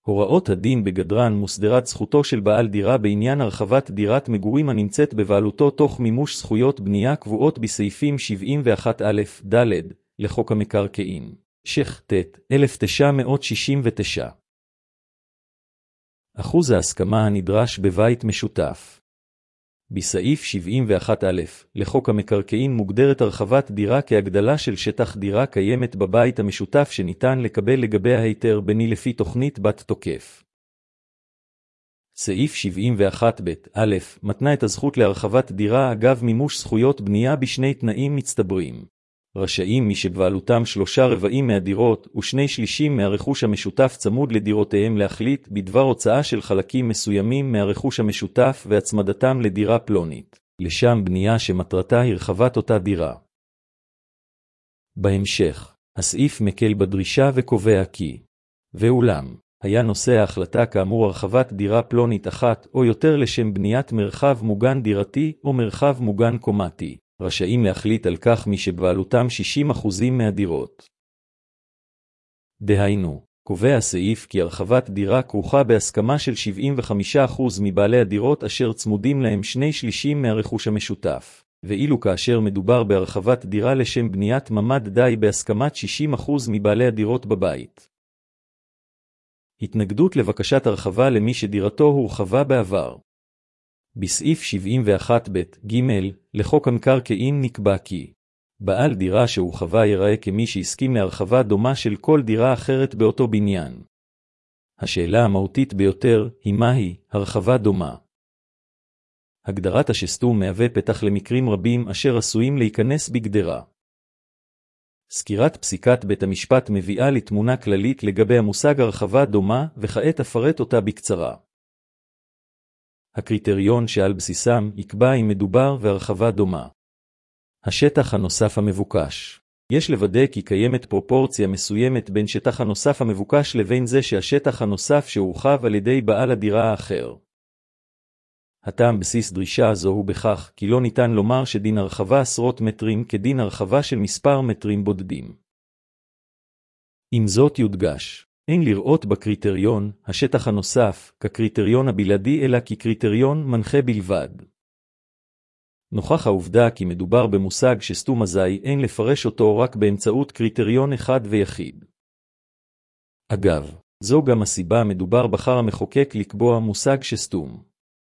הוראות הדין בגדרן מוסדרת זכותו של בעל דירה בעניין הרחבת דירת מגורים הנמצאת בבעלותו תוך מימוש זכויות בנייה קבועות בסעיפים 71א-ד לחוק המקרקעין. שך ט. 1969. אחוז ההסכמה הנדרש בבית משותף. בסעיף 71א לחוק המקרקעין מוגדרת הרחבת דירה כהגדלה של שטח דירה קיימת בבית המשותף שניתן לקבל לגביה היתר בני לפי תוכנית בת תוקף. סעיף 71ב(א) מתנה את הזכות להרחבת דירה אגב מימוש זכויות בנייה בשני תנאים מצטברים. רשאים מי שבבעלותם 3/4 מהדירות ו2/3 מהרכוש המשותף צמוד לדירותיהם להחליט בדבר הוצאה של חלקים מסוימים מהרכוש המשותף והצמדתם לדירה פלונית, לשם בנייה שמטרתה הרחבת אותה דירה. בהמשך, הסעיף מקל בדרישה וקובע כי, ואולם, היה נושא ההחלטה כאמור הרחבת דירה פלונית אחת או יותר לשם בניית מרחב מוגן דירתי או מרחב מוגן קומתי. רשאים להחליט על כך מי שבבעלותם 60% מהדירות. דהיינו, קובע הסעיף כי הרחבת דירה כרוכה בהסכמה של 75% מבעלי הדירות אשר צמודים להם 2/3 מהרכוש המשותף, ואילו כאשר מדובר בהרחבת דירה לשם בניית ממ"ד די בהסכמת 60% מבעלי הדירות בבית. התנגדות לבקשת הרחבה למי שדירתו הורחבה בעבר. בסעיף 71ב(ג) לחוק המקרקעין נקבע כי בעל דירה שהורחבה ייראה כמי שהסכים להרחבה דומה של כל דירה אחרת באותו בניין. השאלה המהותית ביותר היא מהי הרחבה דומה. הגדרת השסתום מהווה פתח למקרים רבים אשר עשויים להיכנס בגדרה. סקירת פסיקת בית המשפט מביאה לתמונה כללית לגבי המושג הרחבה דומה וכעת אפרט אותה בקצרה. הקריטריון שעל בסיסם יקבע אם מדובר והרחבה דומה. השטח הנוסף המבוקש. יש לוודא כי קיימת פרופורציה מסוימת בין שטח הנוסף המבוקש לבין זה שהשטח הנוסף שהורחב על ידי בעל הדירה האחר. הטעם בסיס דרישה זו הוא בכך כי לא ניתן לומר שדין הרחבה עשרות מטרים כדין הרחבה של מספר מטרים בודדים. עם זאת יודגש, אין לראות בקריטריון, השטח הנוסף, כקריטריון הבלעדי אלא כקריטריון מנחה בלבד. נוכח העובדה כי מדובר במושג שסתום אזי אין לפרש אותו רק באמצעות קריטריון אחד ויחיד. אגב, זו גם הסיבה מדובר בחר המחוקק לקבוע מושג שסתום.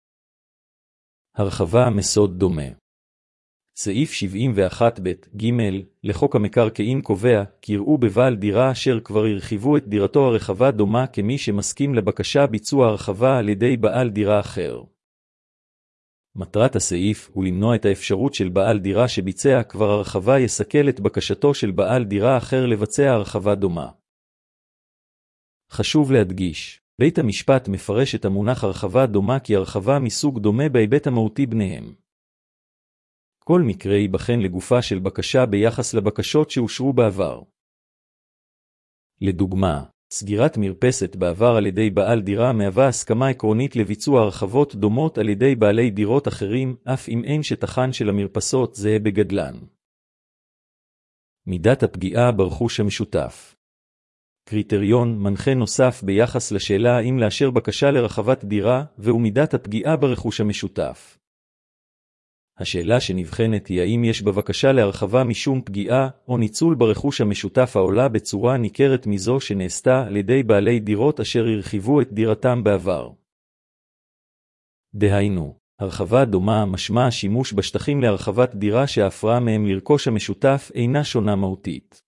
הרחבה מסוד דומה. סעיף 71ב(ג) לחוק המקרקעין קובע כי יראו בבעל דירה אשר כבר הרחיבו את דירתו הרחבה דומה כמי שמסכים לבקשה ביצוע הרחבה על ידי בעל דירה אחר. מטרת הסעיף הוא למנוע את האפשרות של בעל דירה שביצע כבר הרחבה יסכל את בקשתו של בעל דירה אחר לבצע הרחבה דומה. חשוב להדגיש, בית המשפט מפרש את המונח הרחבה דומה כי הרחבה מסוג דומה בהיבט המהותי ביניהם. כל מקרה ייבחן לגופה של בקשה ביחס לבקשות שאושרו בעבר. לדוגמה, סגירת מרפסת בעבר על ידי בעל דירה מהווה הסכמה עקרונית לביצוע הרחבות דומות על ידי בעלי דירות אחרים, אף אם אין שטחן של המרפסות זהה בגדלן. מידת הפגיעה ברכוש המשותף. קריטריון מנחה נוסף ביחס לשאלה האם לאשר בקשה לרחבת דירה, והוא מידת הפגיעה ברכוש המשותף. השאלה שנבחנת היא האם יש בבקשה להרחבה משום פגיעה או ניצול ברכוש המשותף העולה בצורה ניכרת מזו שנעשתה על ידי בעלי דירות אשר הרחיבו את דירתם בעבר. דהיינו, הרחבה דומה משמע שימוש בשטחים להרחבת דירה שההפרעה מהם לרכוש המשותף אינה שונה מהותית.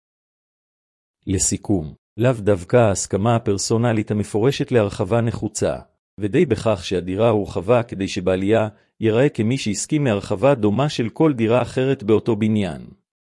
לסיכום, לאו דווקא ההסכמה הפרסונלית המפורשת להרחבה נחוצה, ודי בכך שהדירה הורחבה כדי שבעליה ייראה כמי שהסכים להרחבה דומה של כל דירה אחרת באותו בניין.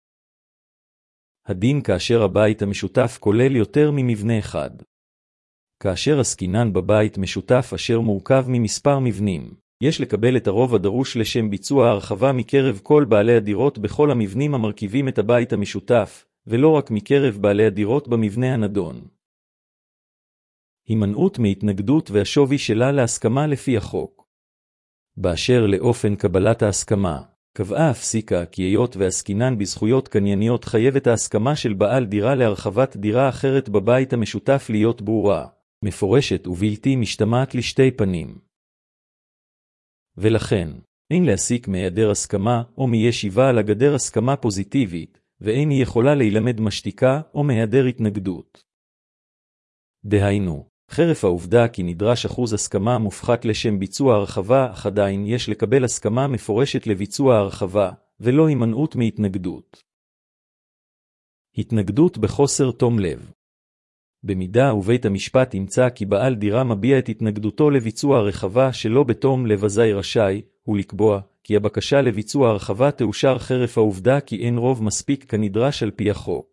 הדין כאשר הבית המשותף כולל יותר ממבנה אחד. כאשר עסקינן בבית משותף אשר מורכב ממספר מבנים, יש לקבל את הרוב הדרוש לשם ביצוע ההרחבה מקרב כל בעלי הדירות בכל המבנים המרכיבים את הבית המשותף, ולא רק מקרב בעלי הדירות במבנה הנדון. הימנעות מהתנגדות והשווי שלה להסכמה לפי החוק. באשר לאופן קבלת ההסכמה, קבעה הפסיקה כי היות ועסקינן בזכויות קנייניות חייבת ההסכמה של בעל דירה להרחבת דירה אחרת בבית המשותף להיות ברורה, מפורשת ובלתי משתמעת לשתי פנים. ולכן, אין להסיק מהיעדר הסכמה או מישיבה על הגדר הסכמה פוזיטיבית, ואין היא יכולה להילמד משתיקה או מהיעדר התנגדות. דהיינו, חרף העובדה כי נדרש אחוז הסכמה מופחת לשם ביצוע הרחבה, אך עדיין יש לקבל הסכמה מפורשת לביצוע הרחבה, ולא הימנעות מהתנגדות. התנגדות בחוסר תום לב. במידה ובית המשפט ימצא כי בעל דירה מביע את התנגדותו לביצוע הרחבה שלא בתום לב, אזי רשאי הוא לקבוע כי הבקשה לביצוע הרחבה תאושר חרף העובדה כי אין רוב מספיק כנדרש על פי החוק.